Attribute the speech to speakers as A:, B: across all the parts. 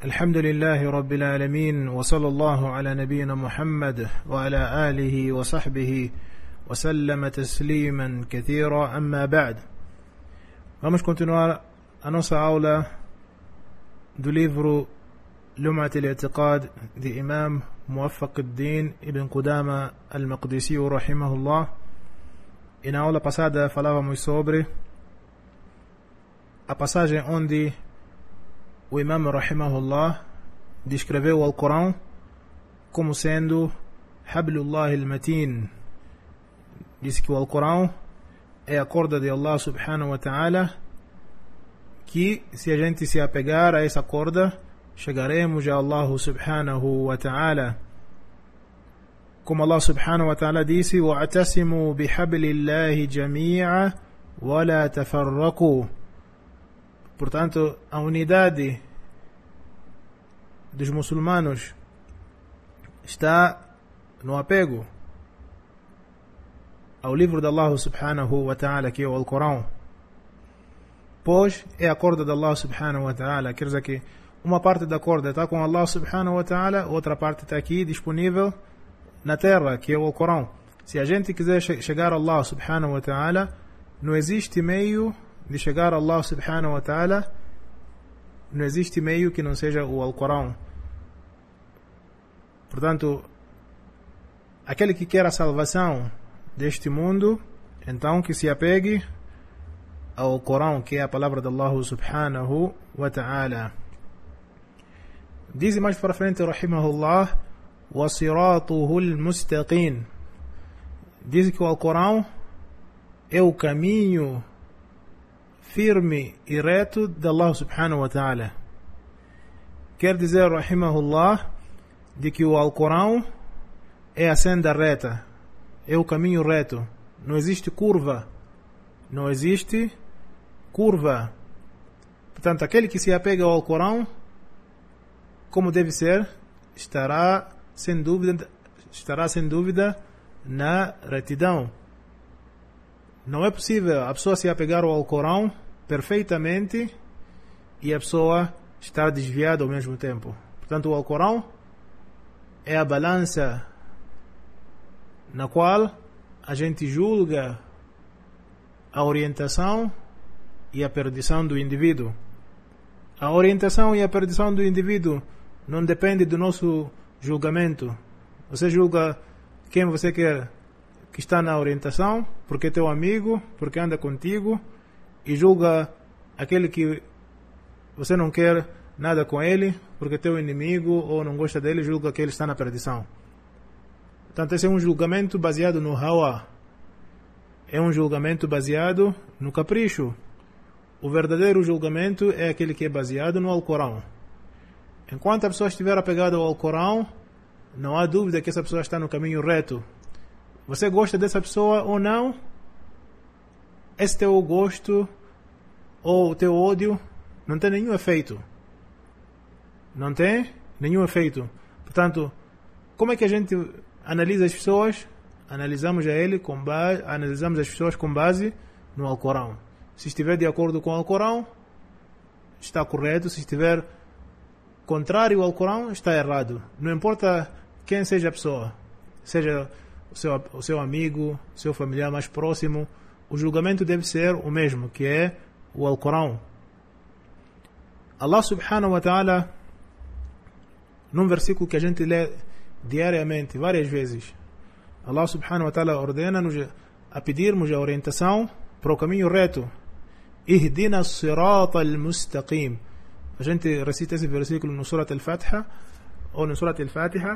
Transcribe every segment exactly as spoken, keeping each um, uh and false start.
A: الحمد لله رب العالمين وصلى الله على نبينا محمد وعلى آله وصحبه وسلم تسليما كثيرا أما بعد. Vamos continuar a nossa aula do livro Lum'at al-I'tiqad de Imam Muwaffaq al-Din Ibn Qudama al-Maqdisi rahimahullah. E na aula passada falávamos sobre a passagem onde o Imam rahimahullah descreveu o Alcorão como sendo Hablullah al-Matin. Disse que o Alcorão é a corda de Allah subhanahu wa ta'ala, que se a gente se apegar a essa corda, chegaremos a Allah subhanahu wa ta'ala. Como Allah subhanahu wa ta'ala disse: وَاعْتَصِمُوا بِحَبْلِ اللَّهِ جَمِيعًا وَلَا تَفَرَّقُوا. Portanto, a unidade dos muçulmanos está no apego ao livro de Allah subhanahu wa ta'ala, que é o Alcorão, pois é a corda de Allah subhanahu wa ta'ala. Quer dizer que uma parte da corda está com Allah subhanahu wa ta'ala, outra parte está aqui disponível na terra, que é o Alcorão. Se a gente quiser chegar a Allah subhanahu wa ta'ala, não existe meio de chegar a Allah subhanahu wa ta'ala, não existe meio que não seja o Alcorão. Portanto, aquele que quer a salvação deste mundo, então que se apegue ao Alcorão, que é a palavra de Allah subhanahu wa ta'ala. Diz mais para frente, rahimahullah, وَصِرَاطُهُ الْمُسْتَقِيمِ. Diz que o Alcorão é o caminho firme e reto de Allah subhanahu wa ta'ala. Quer dizer, rahimahullah, de que o Alcorão é a senda reta, é o caminho reto. Não existe curva. Não existe curva. Portanto, aquele que se apega ao Alcorão, como deve ser, estará sem dúvida, estará sem dúvida na retidão. Não é possível a pessoa se apegar ao Alcorão perfeitamente e a pessoa estar desviada ao mesmo tempo. Portanto, o Alcorão é a balança na qual a gente julga a orientação e a perdição do indivíduo. A orientação e a perdição do indivíduo não depende do nosso julgamento. Você julga quem você quer que está na orientação, porque é teu amigo, porque anda contigo, e julga aquele que você não quer nada com ele, porque é teu inimigo ou não gosta dele, julga que ele está na perdição. Portanto, esse é um julgamento baseado no hawa. É um julgamento baseado no capricho. O verdadeiro julgamento é aquele que é baseado no Alcorão. Enquanto a pessoa estiver apegada ao Alcorão, não há dúvida que essa pessoa está no caminho reto. Você gosta dessa pessoa ou não, esse teu gosto ou o teu ódio não tem nenhum efeito. Não tem nenhum efeito. Portanto, como é que a gente analisa as pessoas? Analisamos a ele com base, analisamos as pessoas com base no Alcorão. Se estiver de acordo com o Alcorão, está correto. Se estiver contrário ao Alcorão, está errado. Não importa quem seja a pessoa, seja o seu, o seu amigo, o seu familiar mais próximo, o julgamento deve ser o mesmo, que é o Alcorão. Allah subhanahu wa ta'ala, num versículo que a gente lê diariamente, várias vezes, Allah subhanahu wa ta'ala ordena-nos a pedirmos a orientação para o caminho reto. Ihdina as-sirata al-mustaqim. A gente recita esse versículo no Surat al-Fatiha ou no Surat al-Fatiha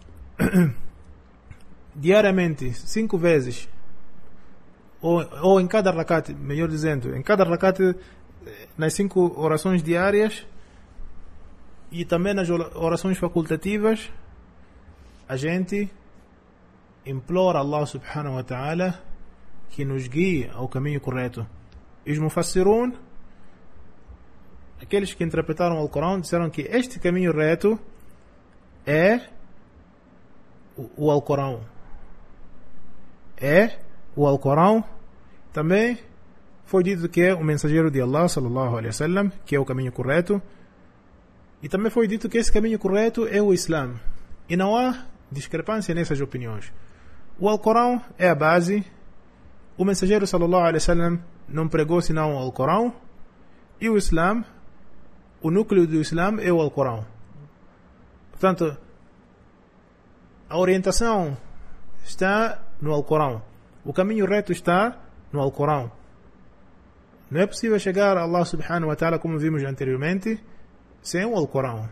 A: diariamente, cinco vezes, ou, ou em cada rakat, melhor dizendo, em cada rakat, nas cinco orações diárias e também nas orações facultativas, a gente implora Allah subhanahu wa ta'ala que nos guie ao caminho correto. E os mufassirun, aqueles que interpretaram o Alcorão, disseram que este caminho reto é o, o Alcorão. É o Alcorão. Também foi dito que é o mensageiro de Allah sallallahu alaihi wasallam, que é o caminho correto. E também foi dito que esse caminho correto é o Islã. E não há discrepância nessas opiniões. O Alcorão é a base. O mensageiro sallallahu alaihi wasallam não pregou senão o Alcorão. E o Islã, o núcleo do Islã é o Alcorão. Portanto, a orientação está no Alcorão. O caminho reto está no Alcorão. Não é possível chegar a Allah subhanahu wa ta'ala, como vimos anteriormente, sem o Alcorão.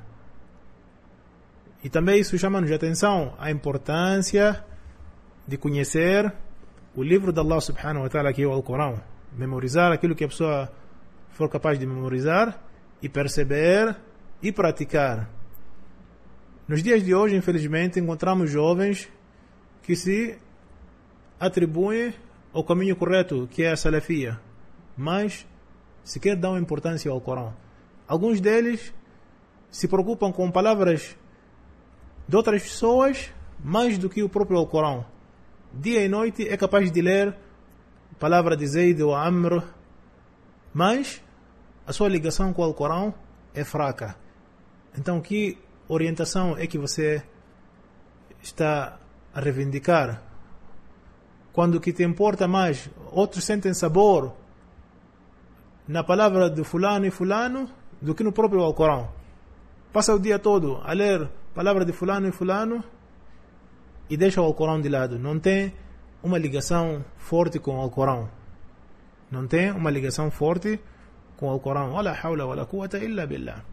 A: E também isso chama-nos de atenção a importância de conhecer o livro de Allah subhanahu wa ta'ala, que é o Alcorão. Memorizar aquilo que a pessoa for capaz de memorizar e perceber e praticar. Nos dias de hoje, infelizmente, encontramos jovens que se atribuem ao caminho correto, que é a salafia, mas sequer dão importância ao Alcorão. Alguns deles se preocupam com palavras de outras pessoas mais do que o próprio Alcorão. Dia e noite é capaz de ler a palavra de Zayd ou Amr, mas a sua ligação com o Alcorão é fraca. Então, que orientação é que você está a reivindicar? Quando o que te importa mais, outros sentem sabor na palavra de fulano e fulano do que no próprio Alcorão. Passa o dia todo a ler a palavra de fulano e fulano e deixa o Alcorão de lado. Não tem uma ligação forte com o Alcorão. Não tem uma ligação forte com o Alcorão. Wala hawla wala quwwata illa billah.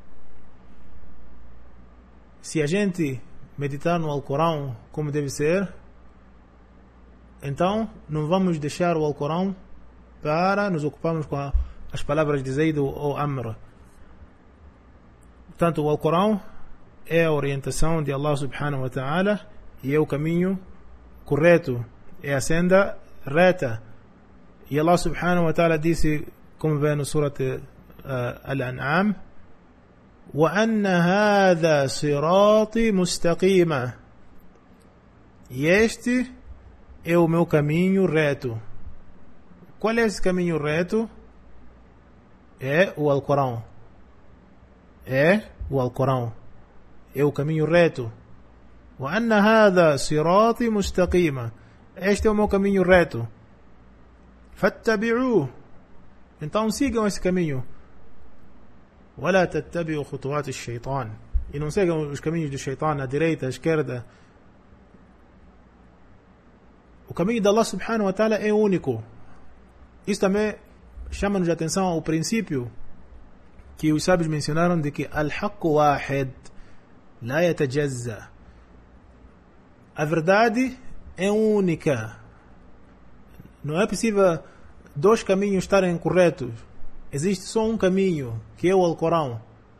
A: Se a gente meditar no Alcorão como deve ser, então não vamos deixar o Alcorão para nos ocuparmos com a, as palavras de Zayd ou Amr. Portanto, o Alcorão é a orientação de Allah subhanahu wa ta'ala e é o caminho correto, é a senda reta. E Allah subhanahu wa ta'ala disse, como vê no Surat uh, Al-An'am, وَأَنَّ هَذَا صِرَاطِ مُسْتَقِيمًا. E este é o meu caminho reto. Qual é esse caminho reto? É o Alcorão. É o Alcorão. É o caminho reto. وَأَنَّ هَذَا صِرَاطِ مُسْتَقِيمًا. Este é o meu caminho reto. فَاتَّبِعُوهُ. Então sigam esse caminho. وَلَا تَتَّبِعُوا خُطُوَاتِ الشَّيْطَانِ. E não sigam os caminhos do Shaitan, à direita, à esquerda. O caminho de Allah subhanahu wa ta'ala é único. Isso também chama-nos a atenção ao princípio que os sábios mencionaram de que al-haqq wahid la yatajazza. A verdade é única. Não é possível dois caminhos estarem corretos. Existe só um caminho, que é o Alcorão.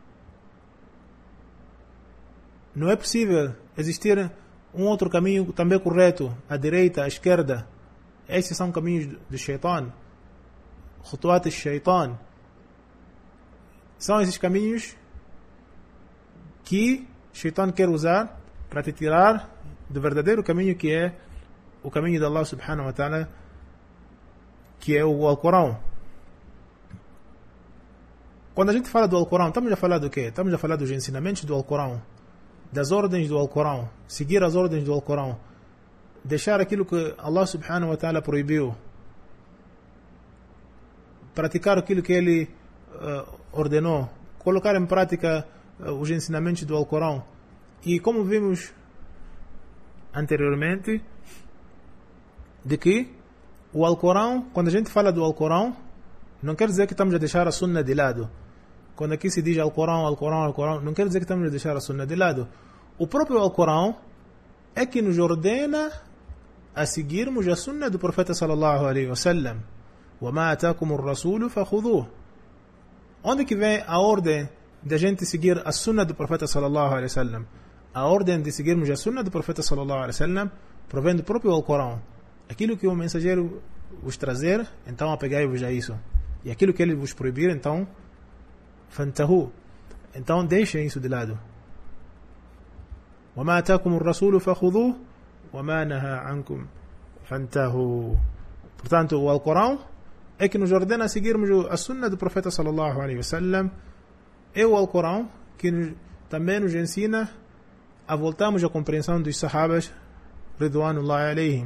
A: Não é possível existir um outro caminho também correto, à direita, à esquerda. Esses são caminhos do Shaitan. Khutuat al-Shaitan. São esses caminhos que o Shaitan quer usar para te tirar do verdadeiro caminho, que é o caminho de Allah subhanahu wa ta'ala, que é o Alcorão. Quando a gente fala do Alcorão, estamos a falar do quê? Estamos a falar dos ensinamentos do Alcorão, das ordens do Alcorão, seguir as ordens do Alcorão, deixar aquilo que Allah subhanahu wa ta'ala proibiu, praticar aquilo que Ele uh, ordenou, colocar em prática uh, os ensinamentos do Alcorão. E como vimos anteriormente, de que o Alcorão, quando a gente fala do Alcorão, não quer dizer que estamos a deixar a Sunna de lado. Quando aqui se diz Alcorão, Alcorão, Alcorão, não quer dizer que estamos a deixar a Sunna de lado. O próprio Alcorão é que nos ordena a seguirmos a Sunna do Profeta sallallahu alaihi wasallam. وَمَا أَتَاكُمُ الرَّسُولُ فَخُذُوهُ. Onde que vem a ordem de a gente seguir a Sunna do Profeta sallallahu alaihi wasallam? A ordem de seguirmos a Sunna do Profeta sallallahu alaihi wasallam provém do próprio Alcorão. Aquilo que o mensageiro vos trazer, então apegai-vos a isso. E aquilo que ele vos proibir, então fantahu. Então deixem isso de lado. وَمَا أَتَاكُمُ الرَّسُولُ فَخُذُوهُ وَمَا نَهَى عَنْكُمْ فَانْتَهُوا. Portanto, o Alcorão é que nos ordena a seguirmos a Sunna do Profeta sallallahu alaihi wasallam. É o Alcorão que nos, também nos ensina a voltarmos à compreensão dos sahabas Ridwanullahi alayhim.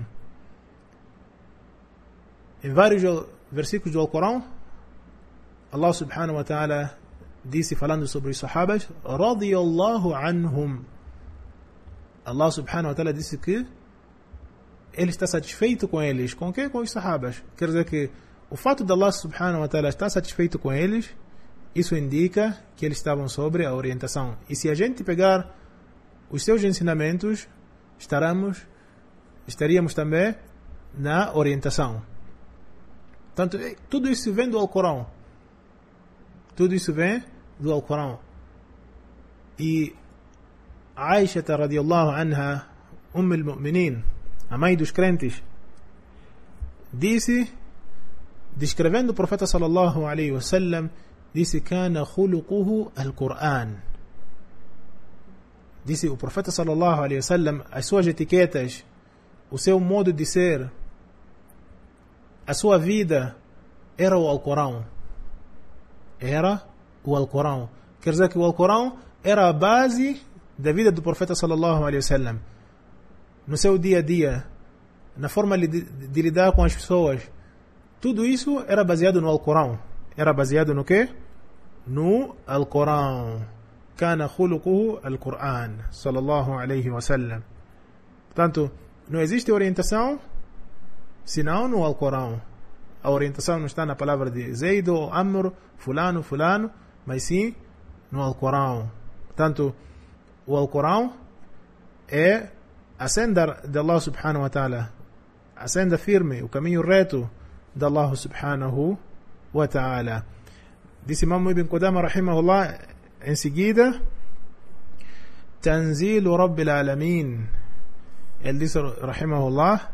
A: Em vários versículos do Alcorão, Allah subhanahu wa ta'ala disse, falando sobre os sahabas, radiyallahu anhum. Allah subhanahu wa ta'ala disse que ele está satisfeito com eles. Com o quê? Com os sahabas. Quer dizer que o fato de Allah subhanahu wa ta'ala estar satisfeito com eles, isso indica que eles estavam sobre a orientação. E se a gente pegar os seus ensinamentos, estaremos, estaríamos também na orientação. Portanto, tudo isso vem do Alcorão. Tudo isso vem do Alcorão. E Aisha radiyallahu anha, Umm al-Mu'minin, a mãe dos crentes, disse, descrevendo o profeta sallallahu alaihi wasallam, disse, kana khuluquhu al-Qur'an. Disse o profeta sallallahu alaihi wasallam, as suas etiquetas, o seu modo de ser, a sua vida era o Alcorão. Era o Alcorão. Quer dizer que o Alcorão era a base da vida do profeta sallallahu alaihi wasallam. No seu dia a dia, na forma de, de lidar com as pessoas, tudo isso era baseado no Alcorão. Era baseado no quê? No Alcorão. Kana khuluquhu al-Qur'an sallallahu alaihi wasallam. Portanto, não existe orientação senão no Alcorão. A orientação não está na palavra de Zaid ou Amr, fulano, fulano, mas sim no Alcorão. Portanto, o Alcorão é a senda de Allah subhanahu wa ta'ala, a senda firme, o caminho reto de Allah subhanahu wa ta'ala. Disse Imam Ibn Qudama rahimahullah em seguida, Tanzilu Rabbil Alamin. Ele disse rahimahullah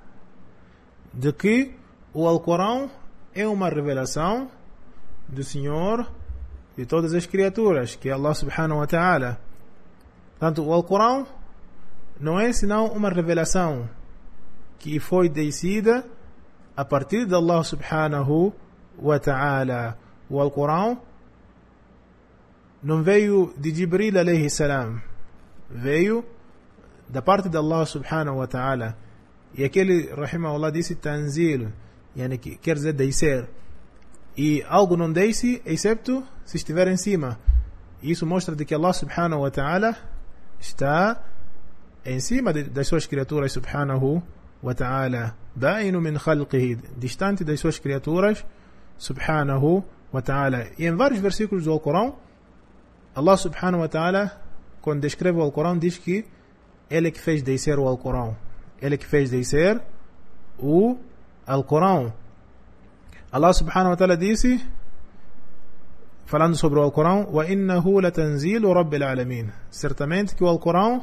A: de que o Alcorão é uma revelação do Senhor de todas as criaturas, que é Allah subhanahu wa ta'ala. Portanto, o Alcorão não é senão uma revelação que foi descida a partir de Allah subhanahu wa ta'ala. O Alcorão não veio de Jibril alayhi salam, veio da parte de Allah subhanahu wa ta'ala. E aquele, rahimahullah, disse tanzil, yani, que quer dizer descer. E algo não desce, excepto se estiver em cima. E isso mostra de que Allah subhanahu wa ta'ala está em cima de, das suas criaturas subhanahu wa ta'ala. Ba'inu min khalqihi, distante das suas criaturas subhanahu wa ta'ala. E em vários versículos do Alcorão, Allah subhanahu wa ta'ala, quando descreve o Alcorão, diz que ele é que fez descer o Alcorão. Ele é que fez descer o Alcorão. Allah subhanahu wa ta'ala disse, falando sobre o Alcorão, wa innahu latanzilu rabbil alamin. Certamente que o Alcorão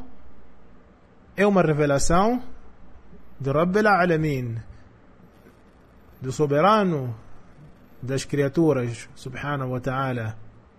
A: é uma revelação de Rabbil Alamin, do soberano das criaturas subhanahu wa ta'ala.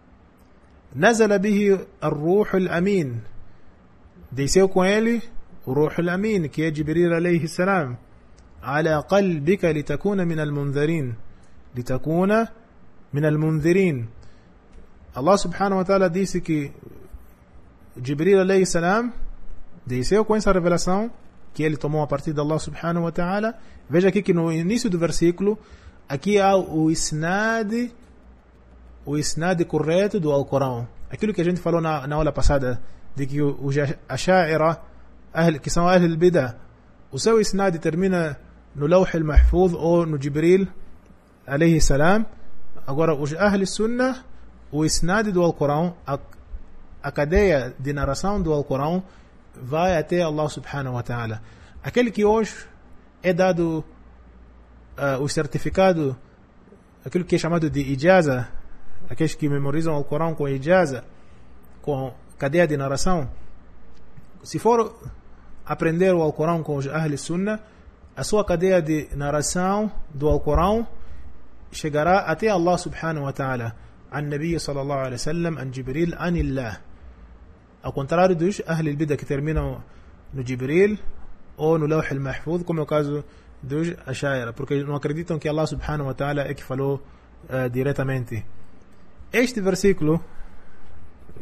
A: Nazala bihi ar-ruh al-amin. Desceu com ele o ruh al-amin, que é Jibril alayhi salam, ala qalbika litakuna min al-munzirin, litakuna min al-munzirin. Allah subhanahu wa ta'ala disse que Jibril alayhi salam desceu com essa revelação que ele tomou a partir de Allah subhanahu wa ta'ala. Veja aqui que no início do versículo, aqui há o isnad, o isnad correto do Alcorão. Aquilo que a gente falou na, na aula passada, de que os Asha'ira, que são Ahl al-Bidah, o seu isnad termina no Lawh al-Mahfuz ou no Jibril alayhi salam. Agora, os Ahl al-Sunnah, o isnad do Alcorão, a, a cadeia de narração do Alcorão, vai até Allah subhanahu wa ta'ala. Aquele que hoje é dado uh, o certificado, aquilo que é chamado de ijaza, aqueles que memorizam o Alcorão com ijaza, com cadeia de narração, se for aprender o Alcorão com os Ahl Sunnah, a sua cadeia de narração do Alcorão chegará até Allah subhanahu wa ta'ala, an Nabi sallallahu alaihi wasallam, an Jibril, anillah. Ao contrário dos Ahl al-Bidah que terminam no Jibril ou no Lawh al-Mahfuz, como é o caso dos Asha'ira, porque não acreditam que Allah subhanahu wa ta'ala é que falou uh, diretamente. Este versículo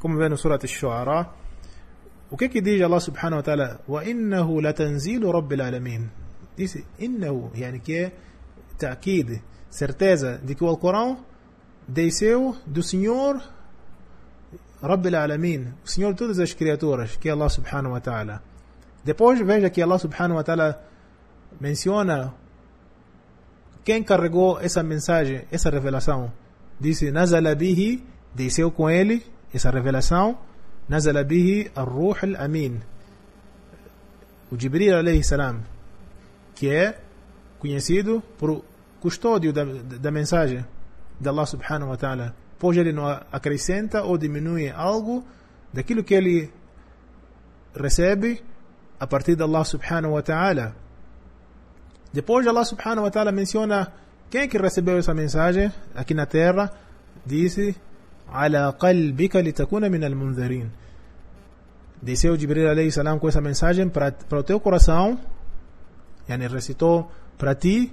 A: como vê no Surat Ash-Shu'ara, o que que diz Allah subhanahu wa ta'ala? وَإِنَّهُ لَتَنْزِيلُ رَبِّ الْعَالَمِينَ. Diz إِنَّهُ, yani que é ta'kid, certeza de que o Alcorão desceu do Senhor Rabb al-Alamin, o Senhor de todas as criaturas, que é Allah subhanahu wa ta'ala. Depois veja que Allah subhanahu wa ta'ala menciona quem carregou essa mensagem, essa revelação. Disse, nazala bihi, desceu com ele, essa revelação, nazala bihi ar-Ruh al-Amin, o Jibril alayhi salam, que é conhecido por custódio da, da mensagem de Allah subhanahu wa ta'ala, pois ele não acrescenta ou diminui algo daquilo que ele recebe a partir de Allah subhanahu wa ta'ala. Depois Allah subhanahu wa ta'ala menciona quem é que recebeu essa mensagem aqui na terra, disse ala qalbika litakuna min al-munzirin. Desceu Jibril alayhi salam com essa mensagem para para o teu coração, yani recitou para ti,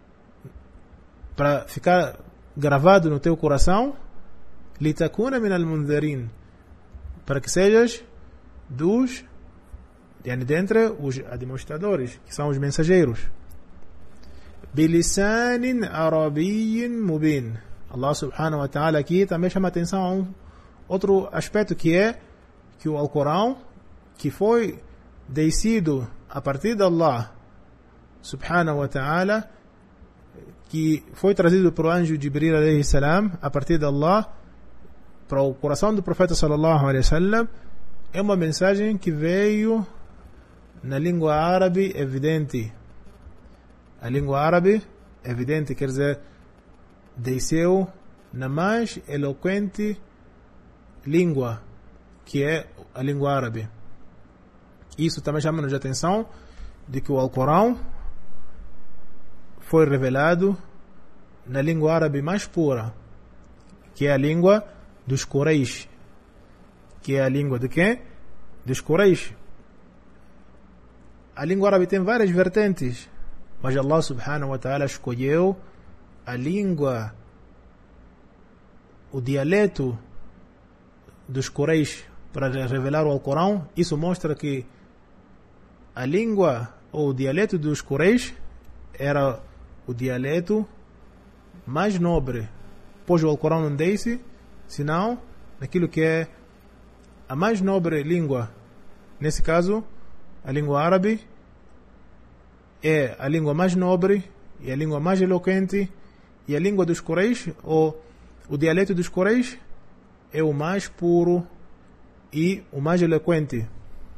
A: para ficar gravado no teu coração, litakuna min al-munzirin, para que sejas dos, yani dentre os administradores, que são os mensageiros. Bilisanin arabiyyin mubin. Allah subhanahu wa ta'ala aqui também chama atenção a um outro aspecto, que é que o Alcorão, que foi descido a partir de Allah subhanahu wa ta'ala, que foi trazido para o anjo Jibril alayhi salam a partir de Allah para o coração do profeta sallallahu alaihi wasallam, é uma mensagem que veio na língua árabe evidente. A língua árabe evidente quer dizer desceu na mais eloquente língua, que é a língua árabe. Isso também chama-nos a atenção de que o Alcorão foi revelado na língua árabe mais pura, que é a língua dos Quraysh. Que é a língua de quem? Dos Quraysh. A língua árabe tem várias vertentes, mas Allah subhanahu wa ta'ala escolheu a língua, o dialeto dos Quraysh para revelar o Alcorão. Isso mostra que a língua ou o dialeto dos Quraysh era o dialeto mais nobre, pois o Alcorão não desce senão naquilo que é a mais nobre língua. Nesse caso, a língua árabe é a língua mais nobre e a língua mais eloquente, e a língua dos Quraysh, ou o dialeto dos Quraysh, é o mais puro e o mais eloquente.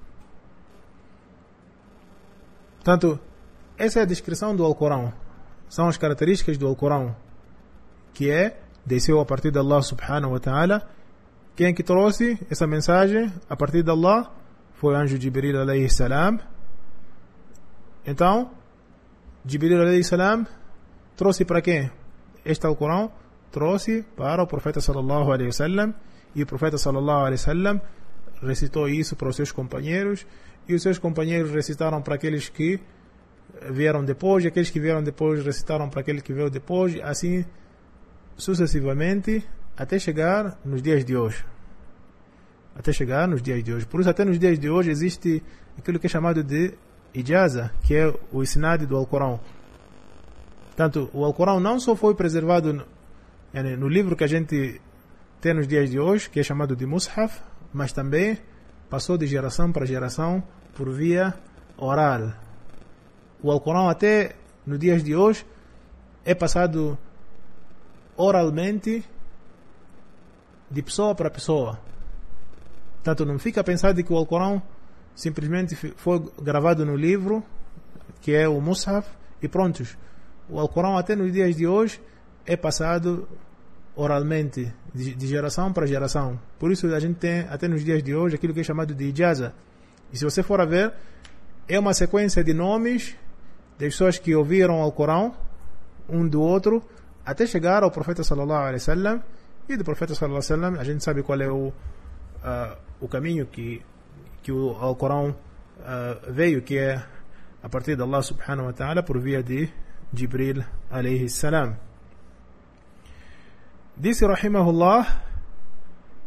A: Portanto, essa é a descrição do Alcorão. São as características do Alcorão, que é, desceu a partir de Allah subhanahu wa ta'ala. Quem é que trouxe essa mensagem a partir de Allah? Foi o anjo Jibril alayhi salam. Então, Jibril alayhi salam trouxe para quem? Este Alcorão trouxe para o profeta sallallahu alaihi wasallam, e o profeta sallallahu alaihi wasallam recitou isso para os seus companheiros, e os seus companheiros recitaram para aqueles que vieram depois, e aqueles que vieram depois recitaram para aquele que veio depois, assim sucessivamente, até chegar nos dias de hoje. Até chegar nos dias de hoje. Por isso, até nos dias de hoje existe aquilo que é chamado de ijaza, que é o isnad do Alcorão. Portanto, o Alcorão não só foi preservado no, no livro que a gente tem nos dias de hoje, que é chamado de Mushaf, mas também passou de geração para geração por via oral. O Alcorão até nos dias de hoje é passado oralmente de pessoa para pessoa. Portanto, não fica a pensar de que o Alcorão simplesmente foi gravado no livro, que é o Mushaf, e prontos. O Alcorão até nos dias de hoje é passado oralmente, de, de geração para geração. Por isso a gente tem até nos dias de hoje aquilo que é chamado de ijaza. E se você for a ver, é uma sequência de nomes das pessoas que ouviram o Alcorão um do outro, até chegar ao profeta sallallahu alaihi wasallam. E do profeta sallallahu alaihi wasallam a gente sabe qual é o, uh, o caminho que, que o Alcorão uh, veio, que é a partir de Allah subhanahu wa ta'ala por via de Jibril alayhi salam. Disse rahimahullah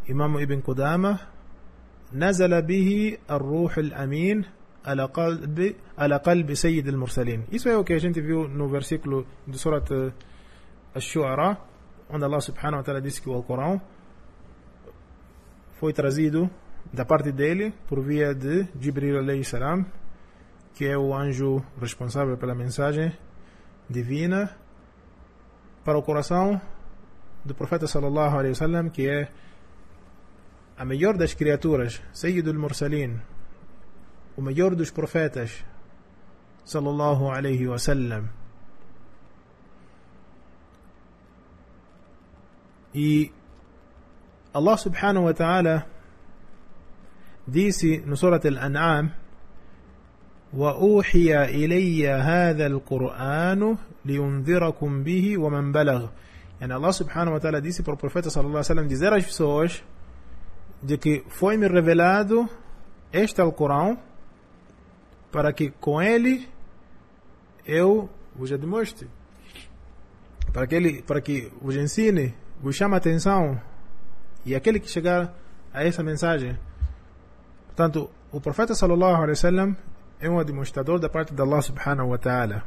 A: Imam Ibn Qudama, nazala bihi ar-ruh al-amin ala qalbi, ala qalbi Sayyid al-Mursalin. Isso é o que a gente viu no versículo do Surat Ash-Shu'ara, onde Allah subhanahu wa ta'ala disse que o Alcorão foi trazido da parte dele por via de Jibril alayhi salam, que é o anjo responsável pela mensagem divina, para o coração do profeta sallallahu alaihi wasallam, que é a melhor das criaturas, Sayyidul Mursalin, o melhor dos profetas, sallallahu alaihi wasallam. E Allah subhanahu wa ta'ala disse no Surat Al-An'am: وَأُوحِيَ إِلَيَّ هَذَا الْقُرْآنُ لِيُنذِرَكُمْ بِهِ وَمَنْ بَلَغَ. Yani Allah subhanahu wa ta'ala disse para o profeta sallallahu alaihi wasallam dizer às pessoas de que foi-me revelado este Alcorão para que com ele eu vos admoeste, para que ele, para que vos ensine, vos chame a atenção, e aquele que chegar a essa mensagem. Portanto, o profeta sallallahu alaihi wasallam é um demonstrador da parte de Allah subhanahu wa ta'ala.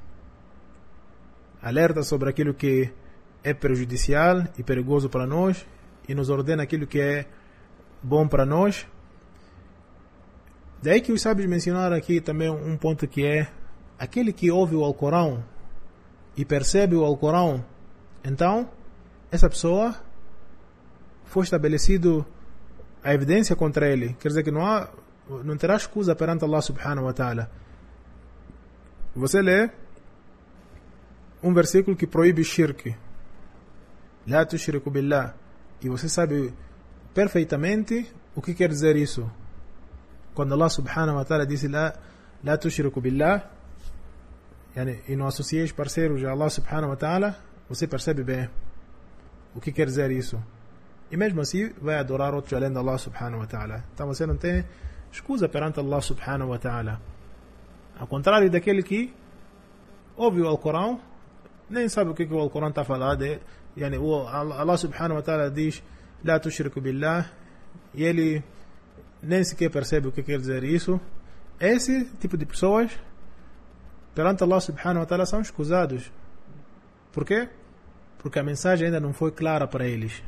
A: Alerta sobre aquilo que é prejudicial e perigoso para nós e nos ordena aquilo que é bom para nós. Daí que os sábios mencionaram aqui também um ponto, que é aquele que ouve o Alcorão e percebe o Alcorão, então essa pessoa foi estabelecido a evidência contra ele. Quer dizer que não há, não terá escusa perante Allah subhanahu wa ta'ala. Você lê um versículo que proíbe shirk, la tushriku billah, e você sabe perfeitamente o que quer dizer isso. Quando Allah subhanahu wa ta'ala diz la, la tushriku billah, yani, e não associeis parceiros a Allah subhanahu wa ta'ala, você percebe bem o que quer dizer isso. E mesmo assim vai adorar outro além de Allah subhanahu wa ta'ala. Então você não tem escusa perante Allah subhanahu wa ta'ala. Ao contrário daquele que ouve o Alcorão, nem sabe o que, que o Alcorão está falando. Yani, o Allah subhanahu wa ta'ala diz la tushriku billah, e ele nem sequer percebe o que quer dizer isso. Esse tipo de pessoas perante Allah subhanahu wa ta'ala são escusados. Por quê? Porque a mensagem ainda não foi clara para eles.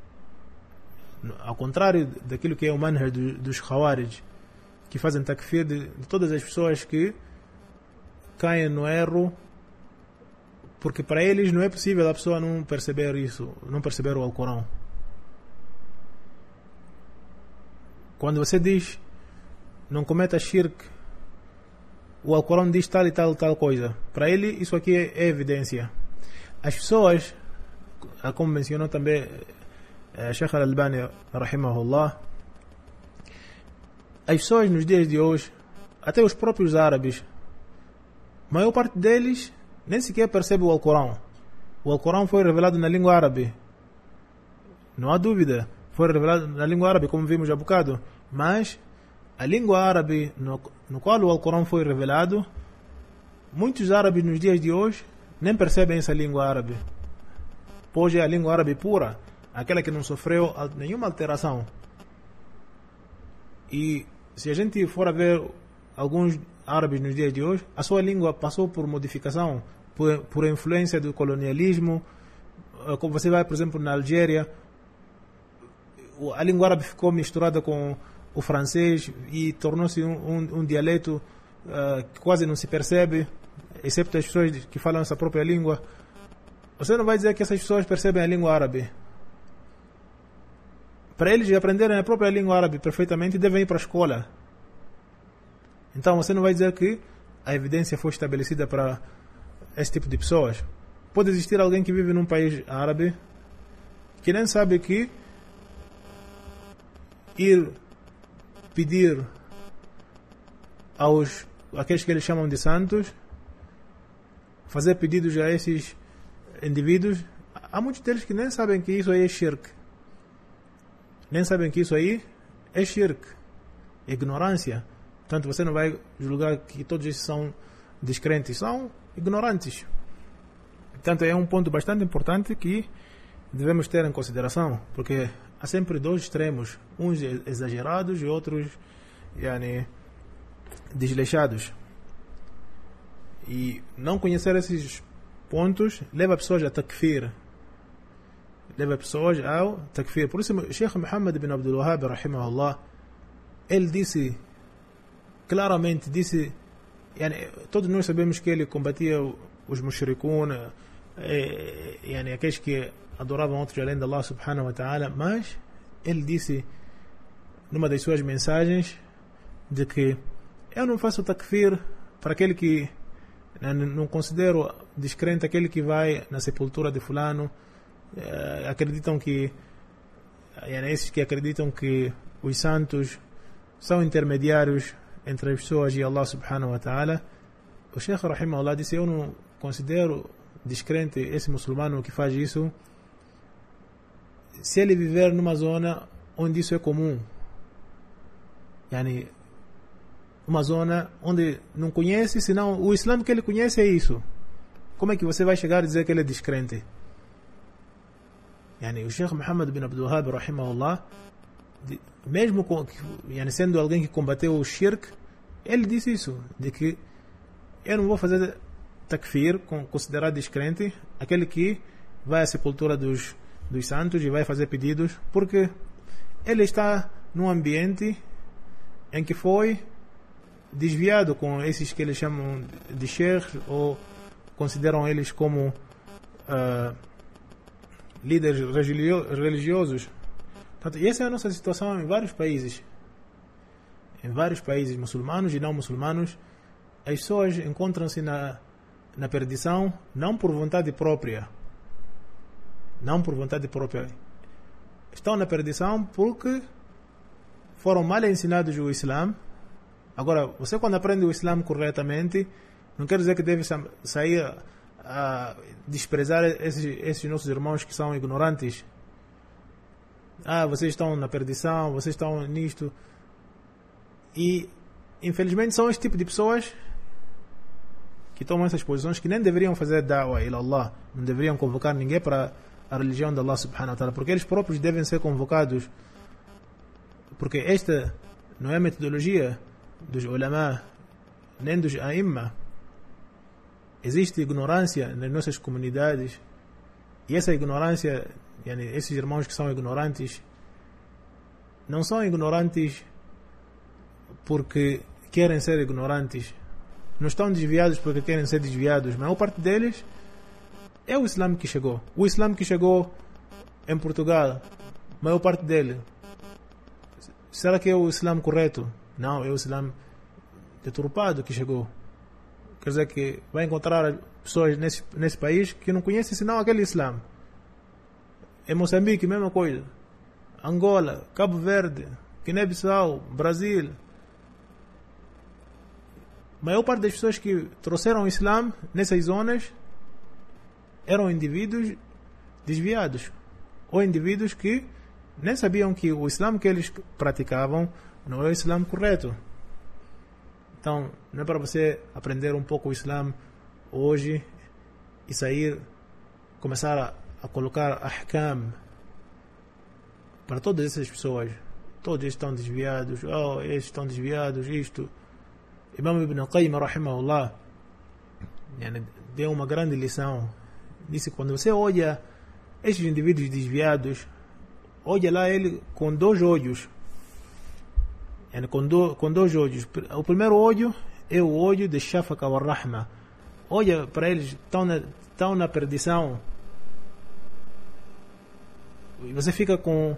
A: Ao contrário daquilo que é o manhaj dos Khawarij, que fazem takfir de, de todas as pessoas que caem no erro, porque para eles não é possível a pessoa não perceber isso, não perceber o Alcorão. Quando você diz não cometa shirk, o Alcorão diz tal e tal tal coisa, para ele isso aqui é, é evidência. As pessoas, como mencionou também Sheikh Al-Albani rahimahullah, as pessoas nos dias de hoje, até os próprios árabes, a maior parte deles nem sequer percebe o Alcorão. O Alcorão foi revelado na língua árabe, não há dúvida, foi revelado na língua árabe, como vimos há bocado, mas a língua árabe no, no qual o Alcorão foi revelado, muitos árabes nos dias de hoje nem percebem essa língua árabe, pois é a língua árabe pura, aquela que não sofreu nenhuma alteração. E se a gente for a ver alguns árabes nos dias de hoje, a sua língua passou por modificação, por, por influência do colonialismo. Como você vai, por exemplo, na Algéria, a língua árabe ficou misturada com o francês e tornou-se um, um, um dialeto uh, que quase não se percebe, exceto as pessoas que falam essa própria língua. Você não vai dizer que essas pessoas percebem a língua árabe. Para eles aprenderem a própria língua árabe perfeitamente, devem ir para a escola. Então você não vai dizer que a evidência foi estabelecida para esse tipo de pessoas. Pode existir alguém que vive num país árabe que nem sabe que ir pedir aos aqueles que eles chamam de santos, fazer pedidos a esses indivíduos, há muitos deles que nem sabem que isso aí é shirk. Nem sabem que isso aí é shirk, é ignorância. Portanto, você não vai julgar que todos esses são descrentes, são ignorantes. Portanto, é um ponto bastante importante que devemos ter em consideração, porque há sempre dois extremos, uns exagerados e outros yani, desleixados. E não conhecer esses pontos leva pessoas a takfir, leva pessoas ao takfir. Por isso o Sheikh Muhammad ibn Abdul Wahhab, rahimahullah, ele disse claramente, disse, yani, todos nós sabemos que ele combatia os mushrikun, yani, aqueles que adoravam outros além de Allah subhanahu wa ta'ala, mas ele disse numa das suas mensagens de que eu não faço takfir para aquele que não considero descrente aquele que vai na sepultura de fulano. Acreditam que esses que acreditam que os santos são intermediários entre as pessoas e Allah subhanahu wa ta'ala. O Sheikh rahimahullah disse, eu não considero descrente esse muçulmano que faz isso se ele viver numa zona onde isso é comum, yani, uma zona onde não conhece, senão o Islã que ele conhece é isso. Como é que você vai chegar a dizer que ele é descrente? Yani, o Sheikh Muhammad bin Abdul Wahhab, rahimahullah, mesmo com, yani, sendo alguém que combateu o shirk, ele disse isso, de que eu não vou fazer takfir, considerar descrente aquele que vai à sepultura dos, dos santos e vai fazer pedidos, porque ele está num ambiente em que foi desviado com esses que eles chamam de sheikhs, ou consideram eles como uh, líderes religiosos. Portanto, essa é a nossa situação em vários países. Em vários países muçulmanos e não muçulmanos, as pessoas encontram-se na, na perdição não por vontade própria. Não por vontade própria. Estão na perdição porque foram mal ensinados o Islã. Agora, você quando aprende o Islã corretamente, não quer dizer que deve sair a, a desprezar esses, esses nossos irmãos que são ignorantes. Ah, vocês estão na perdição, vocês estão nisto. E, infelizmente, são esse tipo de pessoas que tomam essas posições que nem deveriam fazer da'wah ila Allah. Não deveriam convocar ninguém para a religião de Allah subhanahu wa ta'ala, porque eles próprios devem ser convocados, porque esta não é a metodologia dos ulama nem dos a'imma. Existe ignorância nas nossas comunidades, e essa ignorância, yani, esses irmãos que são ignorantes não são ignorantes porque querem ser ignorantes, não estão desviados porque querem ser desviados. A maior parte deles é o Islã que chegou. O Islã que chegou em Portugal, a maior parte dele, será que é o Islã correto? Não, é o Islã deturpado que chegou. Quer dizer que vai encontrar pessoas nesse, nesse país que não conhecem senão aquele Islã. Em Moçambique, mesma coisa. Angola, Cabo Verde, Guiné-Bissau, Brasil. A maior parte das pessoas que trouxeram o Islã nessas zonas eram indivíduos desviados, ou indivíduos que nem sabiam que o Islã que eles praticavam não é o Islã correto. Então, não é para você aprender um pouco o Islã hoje e sair, começar a, a colocar ahkam para todas essas pessoas. Todos estão desviados, oh, estes estão desviados, isto. Imam Ibn Qayyim, rahimahullah, deu uma grande lição. Disse que quando você olha esses indivíduos desviados, olha lá ele com dois olhos. Com, do, com dois olhos. O primeiro olho é o olho de Shafaka wa Rahma. Olha para eles, estão na, estão na perdição. E você fica com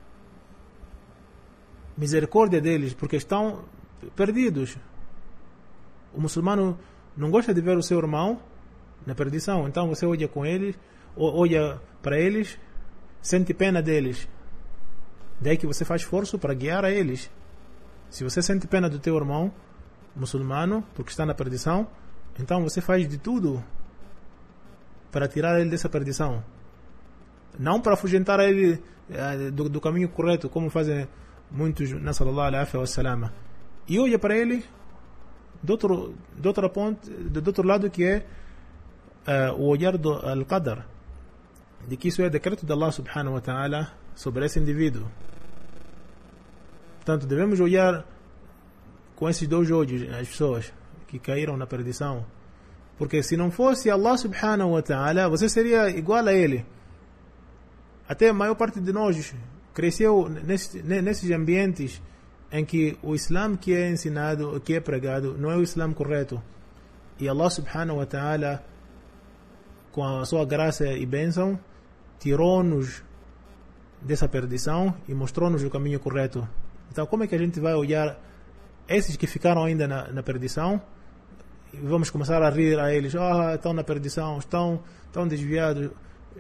A: misericórdia deles, porque estão perdidos. O muçulmano não gosta de ver o seu irmão na perdição. Então você olha com eles, olha para eles, sente pena deles. Daí que você faz esforço para guiar a eles. Se você sente pena do teu irmão muçulmano porque está na perdição, então você faz de tudo para tirar ele dessa perdição, não para afugentar ele do, do caminho correto, como fazem muitos, nasallallahu alaihi wa sallam. E olha para ele do outro, do outro ponto, do outro lado, que é uh, o olhar do al-qadar, de que isso é decreto de Allah subhanahu wa ta'ala, sobre esse indivíduo. Portanto, devemos olhar com esses dois olhos as pessoas que caíram na perdição. Porque se não fosse Allah subhanahu wa ta'ala, você seria igual a ele. Até a maior parte de nós cresceu nesse, nesses ambientes em que o Islã que é ensinado, que é pregado, não é o Islã correto. E Allah subhanahu wa ta'ala, com a sua graça e bênção, tirou-nos dessa perdição e mostrou-nos o caminho correto. Então, como é que a gente vai olhar esses que ficaram ainda na, na perdição e vamos começar a rir a eles? Ah, estão na perdição, estão, estão desviados.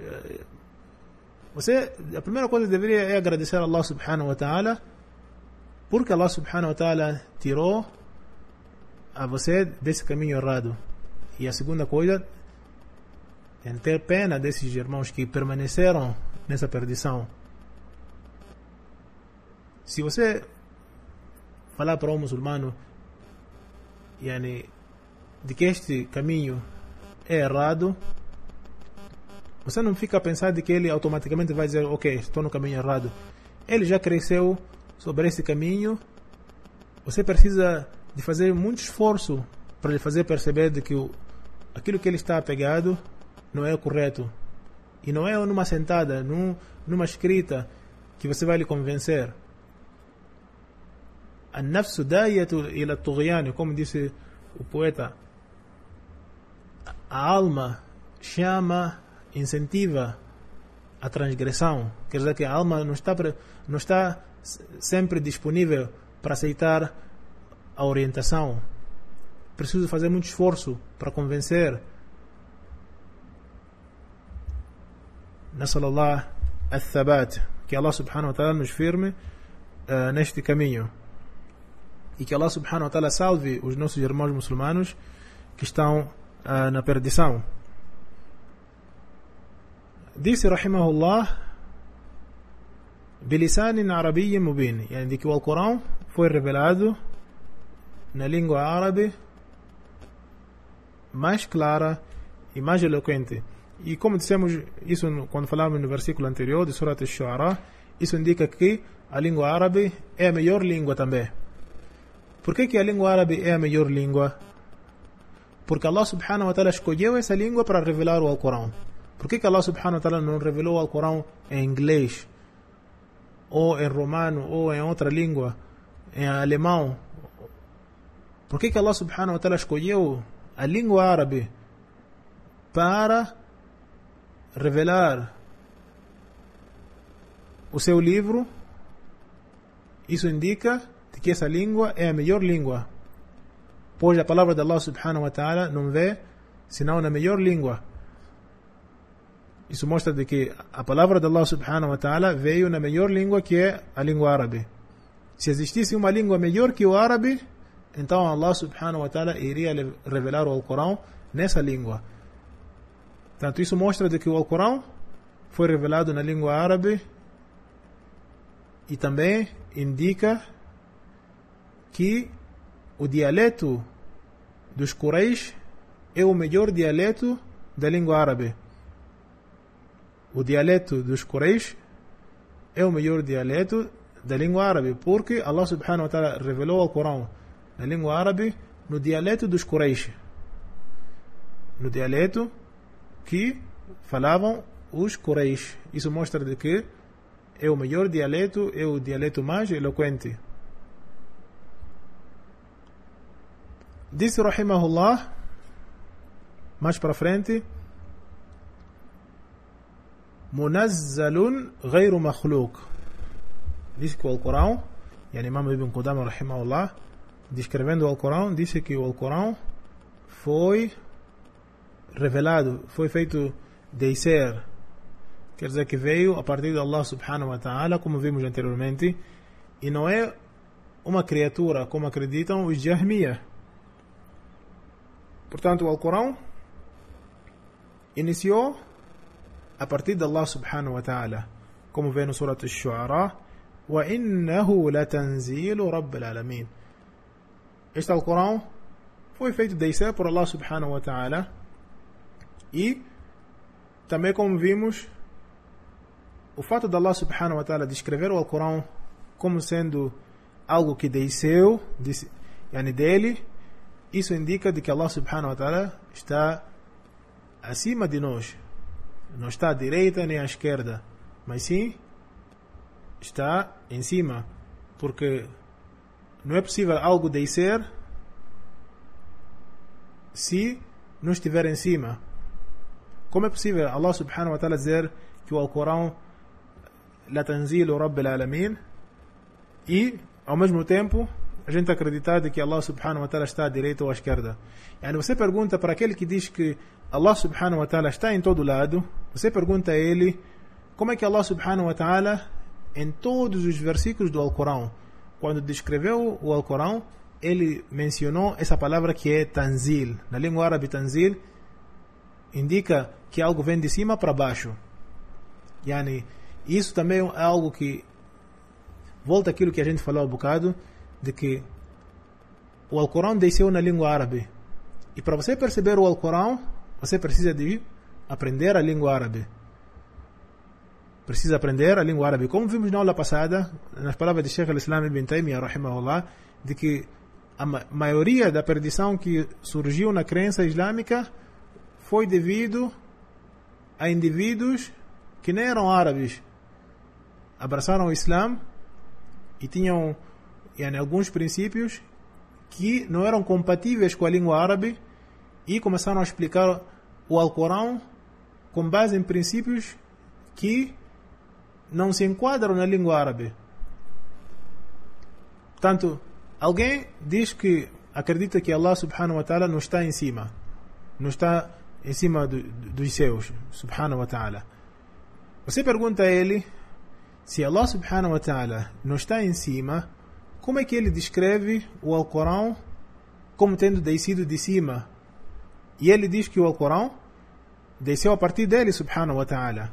A: Você, a primeira coisa que deveria é agradecer a Allah subhanahu wa ta'ala, porque Allah subhanahu wa ta'ala tirou a você desse caminho errado. E a segunda coisa é ter pena desses irmãos que permaneceram nessa perdição. Se você falar para um muçulmano yani, de que este caminho é errado, você não fica a pensar de que ele automaticamente vai dizer, ok, estou no caminho errado. Ele já cresceu sobre esse caminho. Você precisa de fazer muito esforço para lhe fazer perceber de que o, aquilo que ele está apegado não é o correto. E não é numa sentada, num, numa escrita que você vai lhe convencer. النفس داية إلى الطغيان, como disse o poeta, a alma chama, incentiva a transgressão. Quer dizer que a alma não está, não está sempre disponível para aceitar a orientação. Preciso fazer muito esforço para convencer. Nasallallahu al-thabat, que Allah subhanahu wa ta'ala nos firme uh, neste caminho. E que Allah subhanahu wa ta'ala salve os nossos irmãos muçulmanos que estão uh, na perdição. Disse rahimahullah, bilisanin arabiyyin mubin, yani de que o Alcorão foi revelado na língua árabe mais clara e mais eloquente. E como dissemos isso quando falávamos no versículo anterior de Surat Ash-Shu'ara, isso indica que a língua árabe é a melhor língua também. Por que que a língua árabe é a melhor língua? Porque Allah subhanahu wa ta'ala escolheu essa língua para revelar o Alcorão. Por que que Allah subhanahu wa ta'ala não revelou o Alcorão em inglês, ou em romano, ou em outra língua, em alemão? Por que que Allah subhanahu wa ta'ala escolheu a língua árabe para revelar o seu livro? Isso indica que essa língua é a melhor língua, pois a palavra de Allah subhanahu wa ta'ala não vê senão na melhor língua. Isso mostra de que a palavra de Allah subhanahu wa ta'ala veio na melhor língua, que é a língua árabe. Se existisse uma língua melhor que o árabe, então Allah subhanahu wa ta'ala iria revelar o Alcorão nessa língua. Portanto, isso mostra de que o Alcorão foi revelado na língua árabe e também indica que o dialeto dos Quraysh é o melhor dialeto da língua árabe. O dialeto dos Quraysh é o melhor dialeto da língua árabe, porque Allah subhanahu wa ta'ala revelou o Corão na língua árabe no dialeto dos Quraysh, no dialeto que falavam os Quraysh. Isso mostra de que é o melhor dialeto, é o dialeto mais eloquente. Disse rahimahullah mais para frente: munazzalun ghayru makhluq. Diz que o Alcorão, e Imam Ibn Qudama rahimahullah, descrevendo o Alcorão, disse que o Alcorão foi revelado, foi feito de ser, quer dizer que veio a partir de Allah subhanahu wa ta'ala, como vimos anteriormente, e não é uma criatura como acreditam os Jahmiyyah. Portanto, o Alcorão iniciou a partir de Allah subhanahu wa ta'ala, como vê no Surat Ash-Shu'ara: wa innahu latanzilu rabbil alamin. Este Alcorão foi feito de ser por Allah subhanahu wa ta'ala, e também, como vimos, o fato de Allah subhanahu wa ta'ala descrever o Alcorão como sendo algo que desceu de, yani dele, isso indica de que Allah subhanahu wa ta'ala está acima de nós. Não está à direita nem à esquerda, mas sim está em cima, porque não é possível algo descer se não estiver em cima. Como é possível Allah subhanahu wa ta'ala dizer que o Alcorão la tanzilu rabbil alamin e ao mesmo tempo a gente acreditar de que Allah subhanahu wa ta'ala está à direita ou à esquerda? Yani você pergunta para aquele que diz que Allah subhanahu wa ta'ala está em todo lado, você pergunta a ele como é que Allah subhanahu wa ta'ala em todos os versículos do Alcorão, quando descreveu o Alcorão, ele mencionou essa palavra que é tanzil. Na língua árabe, tanzil indica que algo vem de cima para baixo. Yani, isso também é algo que volta àquilo que a gente falou há um bocado, de que o Alcorão desceu na língua árabe. E para você perceber o Alcorão, você precisa de aprender a língua árabe. Precisa aprender a língua árabe. Como vimos na aula passada, nas palavras de Sheikh al-Islam ibn Taymiyyah, rahimahullah, de que a ma- maioria da perdição que surgiu na crença islâmica foi devido a indivíduos que nem eram árabes. Abraçaram o Islã e tinham yani, alguns princípios que não eram compatíveis com a língua árabe e começaram a explicar o Alcorão com base em princípios que não se enquadram na língua árabe. Portanto, alguém diz que acredita que Allah subhanahu wa ta'ala não está em cima, não está em cima do, dos céus, subhanahu wa ta'ala. Você pergunta a ele, se Allah subhanahu wa ta'ala não está em cima, como é que ele descreve o Alcorão como tendo descido de cima? E ele diz que o Alcorão desceu a partir dele, subhanahu wa ta'ala.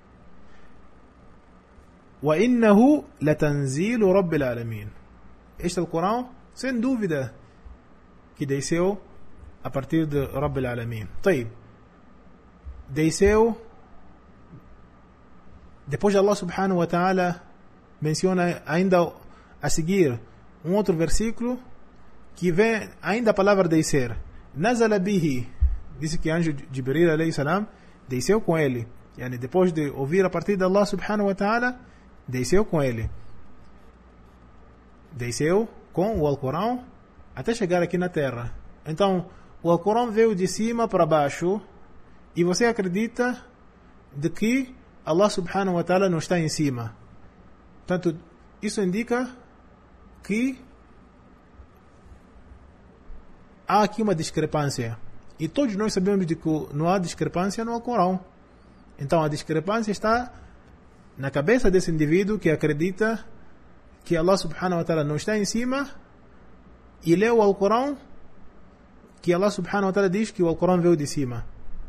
A: وَإِنَّهُ لَتَنْزِيلُ رَبِّ الْعَالَمِينَ. Este Alcorão, sem dúvida, que desceu a partir de Rabb al-Alamin. طيب. Desceu, depois Allah subhanahu wa ta'ala menciona ainda a seguir um outro versículo que vem ainda a palavra descer. Nazala bihi, disse que anjo Jibril alayhi salam desceu com ele. Yani depois de ouvir a partir de Allah subhanahu wa ta'ala, desceu com ele. Desceu com o Alcorão até chegar aqui na terra. Então, o Alcorão veio de cima para baixo e você acredita de que Allah subhanahu wa ta'ala não está em cima. Portanto, isso indica que há aqui uma discrepância. E todos nós sabemos de que não há discrepância no Alcorão. Então, a discrepância está na cabeça desse indivíduo que acredita que Allah subhanahu wa ta'ala não está em cima e lê o Alcorão que Allah subhanahu wa ta'ala diz que o Alcorão veio de cima.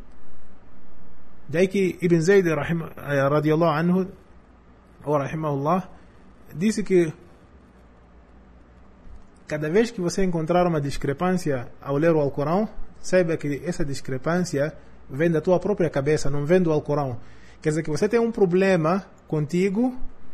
A: Daí que Ibn Zayd radiallahu anhu ou rahimahullah disse que cada vez que você encontrar uma discrepância ao ler o Alcorão, saiba que essa discrepância vem da tua própria cabeça, não vem do Alcorão. Quer dizer que você tem um problema contigo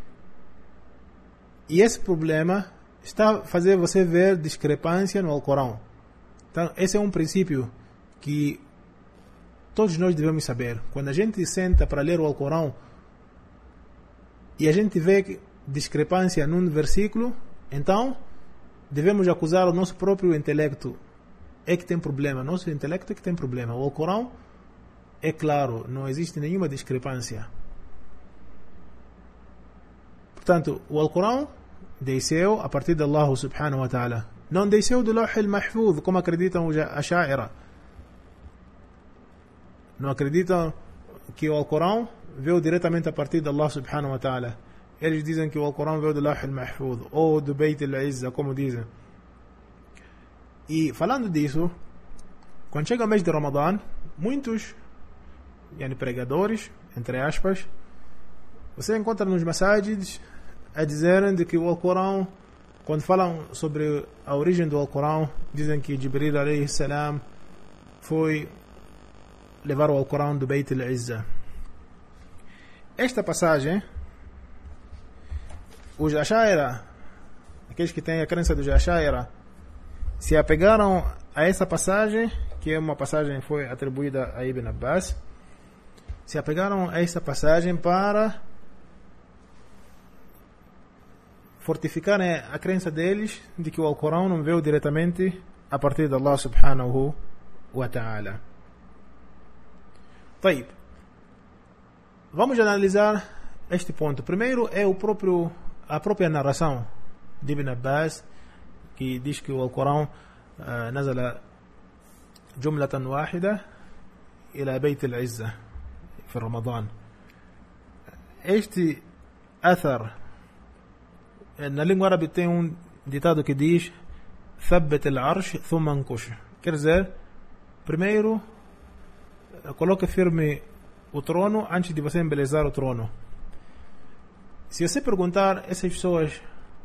A: e esse problema está a fazer você ver discrepância no Alcorão. Então, esse é um princípio que todos nós devemos saber. Quando a gente senta para ler o Alcorão e a gente vê discrepância num versículo, então devemos acusar o nosso próprio intelecto. É que tem problema, nosso intelecto é que tem problema. O Alcorão é claro, não existe nenhuma discrepância. Portanto, o Alcorão desceu a partir de Allah subhanahu wa ta'ala. Não desceu do Lawh al-Mahfuz, como acreditam os Asha'ira. Não acreditam que o Alcorão veio diretamente a partir de Allah subhanahu wa ta'ala. Eles dizem que o Alcorão veio do Lawh al-Mahfuz ou do Beit al-Izza, como dizem. E falando disso, quando chega o mês de Ramadã, muitos yani, pregadores, entre aspas, você encontra nos masajids a dizerem de que o Alcorão, quando falam sobre a origem do Alcorão, dizem que Jibril alayhi salam foi levar o Alcorão do Beit al-Izza. esta passagem, os Ashaira, aqueles que têm a crença dos Ashaira, se apegaram a essa passagem, que é uma passagem que foi atribuída a Ibn Abbas, se apegaram a essa passagem para fortificarem a crença deles de que o Alcorão não veio diretamente a partir de Allah subhanahu wa ta'ala. طيب. Vamos analisar este ponto. Primeiro é o próprio, a própria narração de Ibn Abbas, que diz que o Alcorão uh, nazala jumlatan wahida ila Bayt al-Izza em Ramadã. Este athar, na língua árabe tem um ditado que diz thabbit al-arsh thumma ankush. Quer dizer, primeiro coloque firme o trono antes de você embelezar o trono. Se você perguntar a essas pessoas,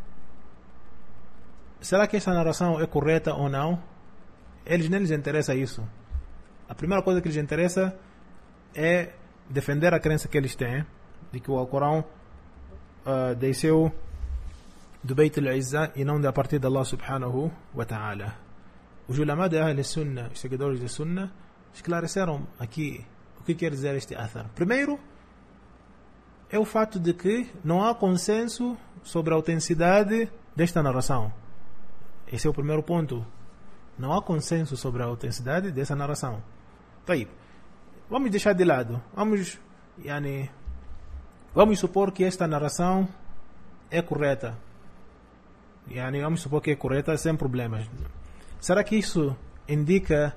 A: será que essa narração é correta ou não? Eles nem lhes interessa isso. A primeira coisa que lhes interessa é defender a crença que eles têm de que o Alcorão uh, desceu do Bayt al-Izza e não a partir de Allah subhanahu wa ta'ala. Os ulama de Ahl Sunnah, os seguidores de Sunnah, esclareceram aqui o que quer dizer este athar. Primeiro, é o fato de que não há consenso sobre a autenticidade desta narração. Esse é o primeiro ponto. Não há consenso sobre a autenticidade dessa narração. Tá aí. Vamos deixar de lado. Vamos, yani, vamos supor que esta narração é correta. Yani, vamos supor que é correta sem problemas. Será que isso indica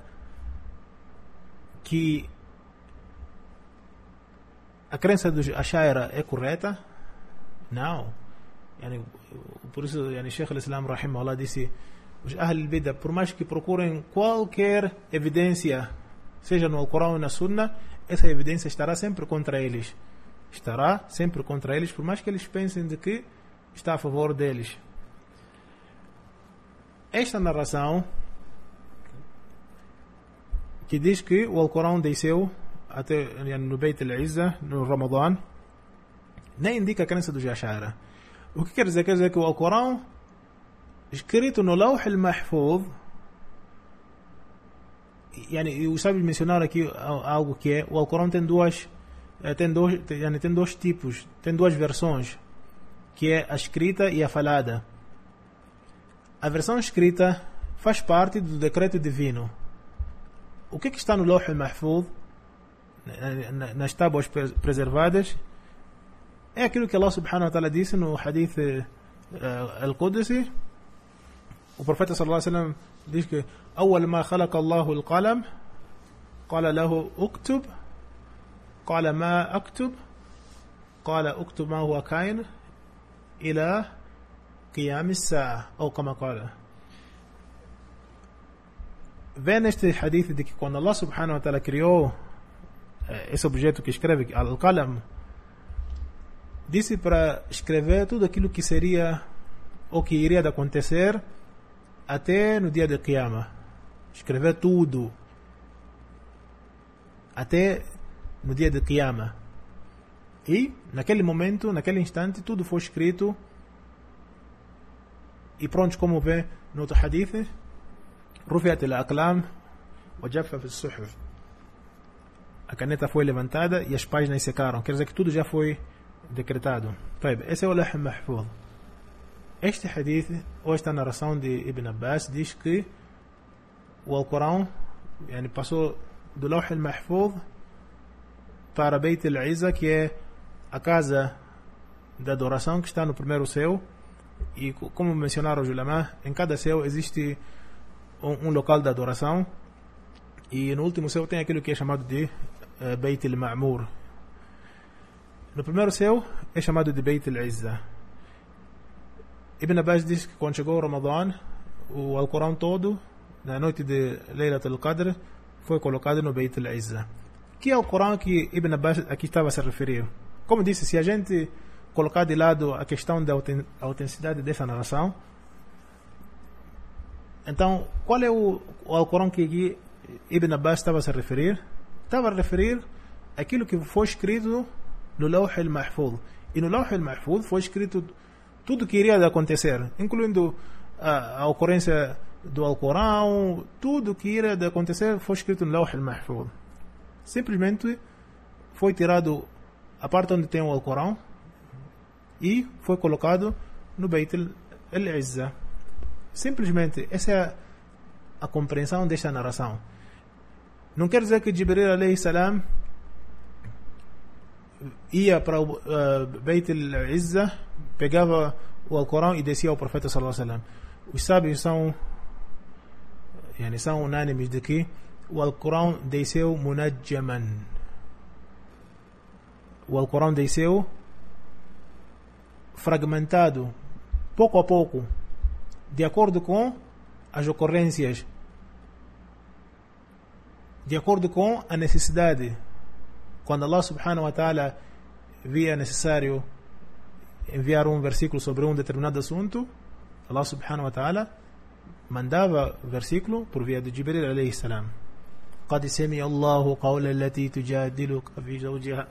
A: que a crença dos Ashaira é correta? Não. Yani, por isso, yani, Sheikh al-Islam rahimahullah disse, os Ahl al-Bid'ah, por mais que procurem qualquer evidência, seja no Alcorão ou na Sunna, essa evidência estará sempre contra eles. Estará sempre contra eles, por mais que eles pensem de que está a favor deles. Esta narração que diz que o Alcorão desceu até no Bayt al-Izza, no Ramadã, nem indica a crença dos Ashaira. O que quer dizer? Quer dizer que o Alcorão, escrito no Lawh al-Mahfuz, yani, os sábios mencionaram aqui algo que é, o Alcorão tem duas, tem dois, yani, tem dois tipos, tem duas versões, que é a escrita e a falada. A versão escrita faz parte do decreto divino. O que, que está no Lawh al-Mahfuz, nas tábuas preservadas, é aquilo que Allah subhanahu wa ta'ala disse no hadith uh, al-Qudsi. O profeta sallallahu alaihi wasallam diz que أول ما خلق الله القلم قال له اكتب قال ما أكتب قال اكتب ما هو كائن إلى قيام الساعة أو كما قال. Vê neste hadith de que quando Allah subhanahu wa ta'ala criou esse objeto que escreve, al-qalam, disse para escrever tudo aquilo que seria ou que iria de acontecer até no dia de Qiyamah. Escrever tudo até no dia de Qiyamah. E naquele momento, naquele instante, tudo foi escrito. E pronto, como vê no outro hadith, رفعت الأقلام وجفت الصحف. A caneta foi levantada e as páginas secaram. Quer dizer que tudo já foi decretado. طيب, esse é o Lawh al-Mahfuz. Este hadith, ou esta narração de Ibn Abbas, diz que o Alcorão yani, passou do Lawh al-Mahfuz para Bayt al-Izza, que é a casa da adoração que está no primeiro céu. E como mencionaram os ulama, em cada céu existe um, um local de adoração. E no último céu tem aquilo que é chamado de uh, Bayt al-Ma'mur. No primeiro céu é chamado de Bayt al-Izza. Ibn Abbas diz que quando chegou o Ramadã, o Alcorão todo, na noite de Laylat al-Qadr, foi colocado no Bayt al-Izza. Que é o Corão que Ibn Abbas aqui estava a se referir? Como disse, se a gente colocar de lado a questão da autenticidade dessa narração, então, qual é o, o Alcorão que aqui Ibn Abbas estava a se referir? Estava a referir aquilo que foi escrito no Lawh al-Mahfuz. E no Lawh al-Mahfuz foi escrito tudo que iria acontecer, incluindo a, a ocorrência do Alcorão, tudo que iria acontecer foi escrito no Lawh al-Mahfuz. Simplesmente foi tirado a parte onde tem o Alcorão e foi colocado no Beit al-Izza. Simplesmente, essa é a, a compreensão desta narração. Não quer dizer que Jibril alayhi salam ia para o uh, Beit al-Izza, pegava o Alcorão e descia ao profeta sallallahu alaihi wasallam. Os sábios são, yani, são unânimes de que o Alcorão desceu munajjaman. O Alcorão desceu fragmentado, pouco a pouco, de acordo com as ocorrências, de acordo com a necessidade. Quando Allah subhanahu wa ta'ala via necessário enviar um versículo sobre um determinado assunto, Allah subhanahu wa ta'ala mandava versículo por via de Jibril alayhi salam. قد سمع الله قول التي تجادلك في زوجها,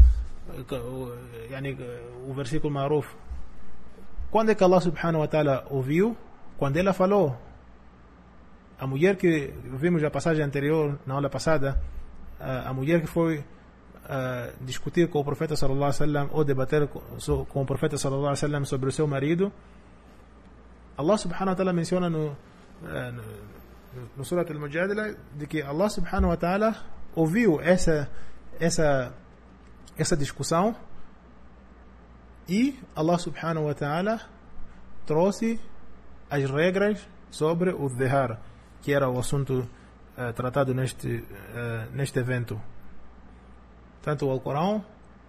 A: يعني o versículo maruf. Quando é que Allah subhanahu wa ta'ala ouviu? Quando ela falou. A mulher que vimos na passagem anterior, na aula passada, a mulher que foi uh, discutir com o profeta sallallahu alaihi wasallam ou debater com, com o profeta sallallahu alaihi wasallam sobre o seu marido, Allah subhanahu wa ta'ala menciona no, uh, no, no Surat al-Mujadila de que Allah subhanahu wa ta'ala ouviu essa, essa, essa discussão e Allah subhanahu wa ta'ala trouxe as regras sobre o dhihar, que era o assunto uh, tratado neste, uh, neste evento. Tanto o Alcorão,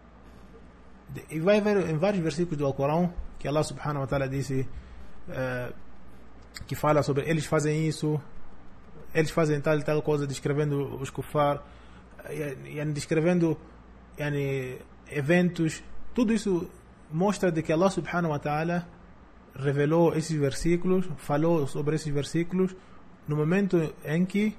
A: e vai ver em vários versículos do Alcorão que Allah subhanahu wa ta'ala disse uh, que fala sobre eles fazem isso, eles fazem tal e tal coisa, descrevendo os kufar, yani, descrevendo yani, eventos. Tudo isso mostra de que Allah subhanahu wa ta'ala revelou esses versículos, falou sobre esses versículos no momento em que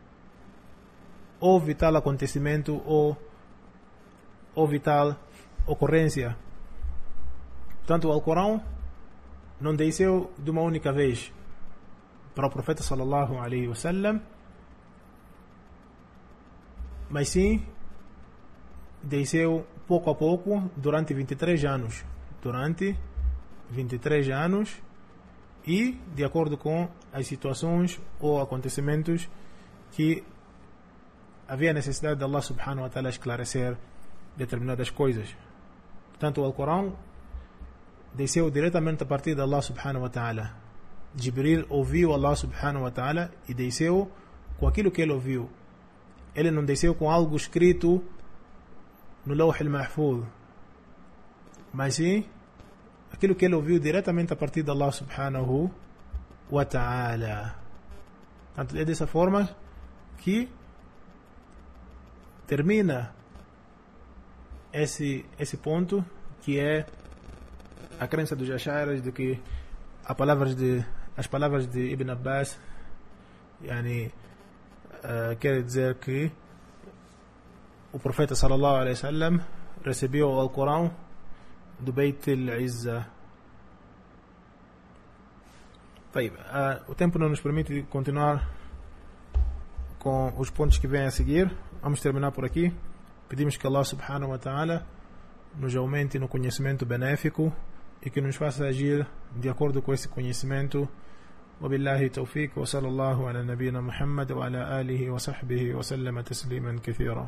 A: houve tal acontecimento ou houve tal ocorrência. Portanto, o Alcorão não desceu de uma única vez para o profeta sallallahu alaihi wasallam, mas sim desceu pouco a pouco durante vinte e três anos. Durante vinte e três anos e de acordo com as situações ou acontecimentos que havia necessidade de Allah subhanahu wa ta'ala esclarecer determinadas coisas. Portanto, o Alcorão desceu diretamente a partir de Allah subhanahu wa ta'ala. Jibril ouviu Allah subhanahu wa ta'ala e desceu com aquilo que ele ouviu. Ele não desceu com algo escrito no Lawh al-Mahfuz, mas sim aquilo que ele ouviu diretamente a partir de Allah subhanahu wa ta'ala. Portanto, é dessa forma que termina esse, esse ponto, que é a crença dos Ash'aris de que as palavras de, as palavras de Ibn Abbas yani, uh, quer dizer que o profeta sallallahu alaihi wasallam recebeu o Alcorão do Beit al-Izza. O tempo não nos permite continuar com os pontos que vêm a seguir. Vamos terminar por aqui. Pedimos que Allah subhanahu wa ta'ala nos aumente no conhecimento benéfico e que nos faça agir de acordo com esse conhecimento. وبالله توفيق وصلى الله على نبينا محمد وعلى آله وصحبه وسلم تسليما كثيرا.